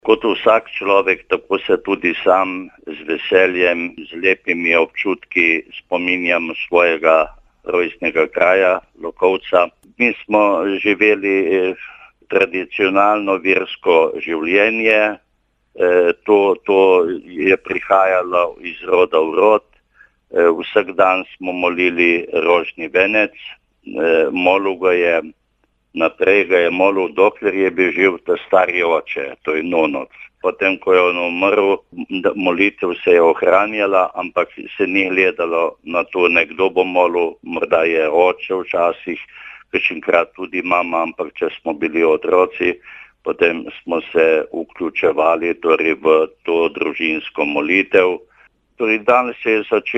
Kot vsak človek, tako se tudi sam z veseljem, z lepimi občutki spominjam svojega rojstnega kraja, Lokovca. Mi smo živeli tradicionalno versko življenje, to je prihajalo iz roda v rod. Vsak dan smo molili rožni venec, molil ga je, naprej ga je molil, dokler je bil živ ta stari oče, to je nonoc. Potem, ko je on umrl, molitev se je ohranjala, ampak se ni gledalo na to, nekdo bo molil, morda je oče včasih, kakšenkrat tudi mama, ampak če smo bili otroci, potem smo se vključevali torej v to družinsko molitev. Torej, danes se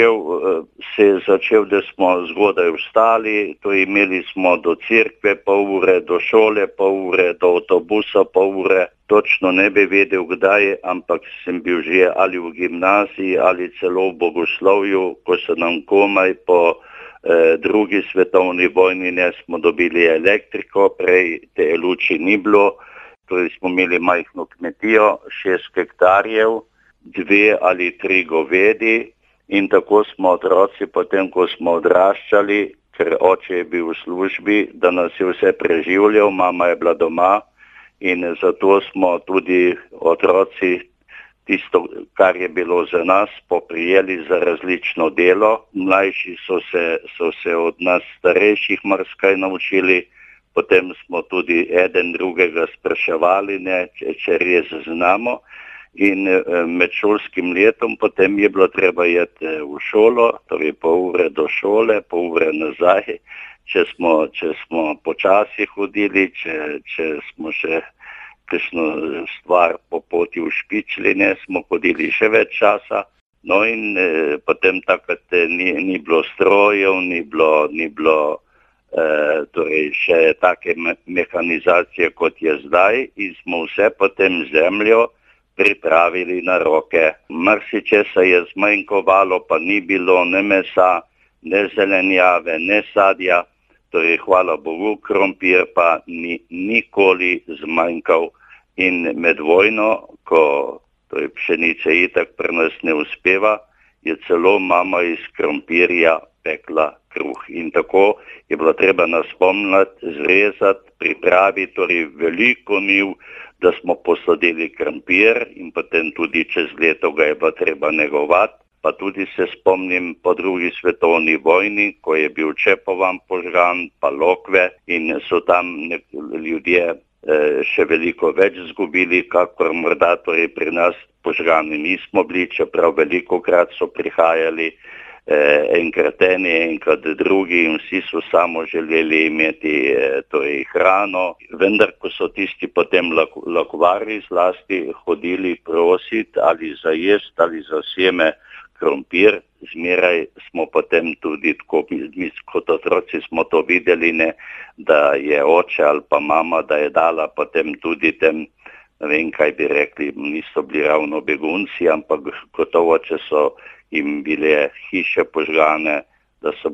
je začel, da smo zgodaj vstali, torej imeli smo do cerkve pol ure, do šole pol ure, do avtobusa pol ure. Točno ne bi vedel kdaj, ampak sem bil že ali v gimnaziji ali celo v bogoslovju, ko se nam komaj po drugi svetovni vojni smo dobili elektriko, prej te luči ni bilo. Torej smo imeli majhno kmetijo, 6 hektarjev, 2 ali 3 govedi in tako smo otroci, potem ko smo odraščali, ker oče je bil v službi, da nas je vse preživljal, mama je bila doma in zato smo tudi otroci tisto, kar je bilo za nas, poprijeli za različno delo. Mlajši so se od nas starejših marsikaj naučili, potem smo tudi eden drugega spraševali, če res znamo. In med šolskim letom potem je bilo treba iti v šolo, torej pol ure do šole, pol ure nazaj. Če smo počasi hodili, če smo še kakšno stvar po poti ušpičili, smo hodili še več časa. No in potem takrat ni bilo strojev, ni bilo torej še take mehanizacije, kot je zdaj, in smo vse potem zemljo pripravili na roke. Marsičesa je zmanjkovalo, pa ni bilo ne mesa, ne zelenjave, ne sadja. Torej, hvala Bogu, krompir pa ni nikoli zmanjkal. In med vojno, ko torej pšenice itak pri nas ne uspeva, je celo mama iz krompirja pekla kruh. In tako je bilo treba nas spomniti, zrezati, pripraviti, torej veliko njiv, da smo posadili krompir in potem tudi čez leto ga je bilo treba negovati. Pa tudi se spomnim po drugi svetovni vojni, ko je bil Čepovan požgan, pa Lokve in so tam ljudje še veliko več zgubili, kakor morda torej pri nas požgani nismo bili, čeprav velikokrat so prihajali enkrat eni, enkrat drugi in vsi so samo želeli imeti torej hrano. Vendar, ko so tisti potem lakvarji zlasti hodili prositi ali za jest ali za sjeme krompir, zmeraj smo potem tudi, mi kot otroci smo to videli, da je oče ali pa mama, da je dala potem tudi tem, ne vem kaj bi rekli, niso bili ravno begunci, ampak gotovo, če so jim bile hiše požgane, da so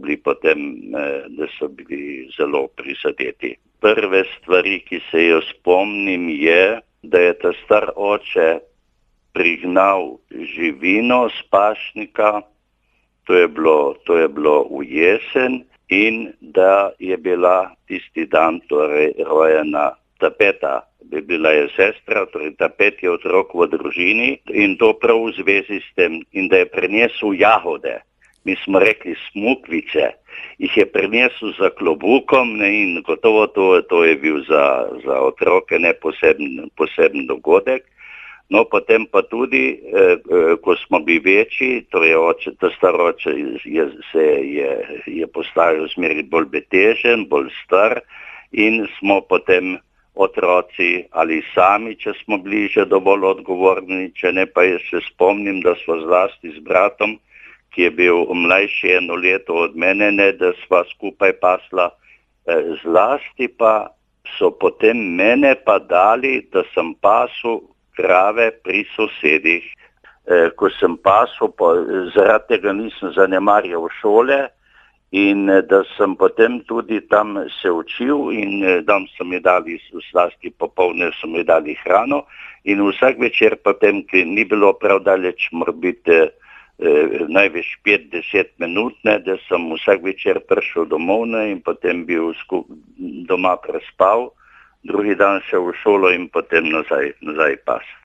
bili zelo prizadeti. Prve stvari, ki se jo spomnim, je, da je ta star oče prignal živino s pašnika, to je bilo v jesen, in da je bila tisti dan torej rojena ta peta, bi bila je sestra, torej ta peti otrok v družini in to prav v zvezi s tem, in da je prinesel jagode. Mi smo rekli smukvice, jih je prinesel za klobukom in gotovo to je bil za otroke poseben dogodek. No, potem pa tudi, ko smo bili večji, torej ta star oče je postajal zmeraj bolj betežen, bolj star in smo potem otroci ali sami, če smo bili že dovolj odgovorni, če ne pa jaz se spomnim, da smo zlasti z bratom, ki je bil mlajši 1 leto od mene, da sva skupaj pasla, zlasti pa so potem mene pa dali, da sem pasul krave pri sosedih. Ko sem pasul, zaradi tega nisem zanemarjal šole in da sem potem tudi tam se učil in tam so mi dali, zlasti popoldne so mi dali hrano in vsak večer potem, ki ni bilo prav daleč, mora biti največ 5-10 minut, da sem vsak večer prišel domov in potem bil doma prespal, drugi dan šel v šolo in potem nazaj pas.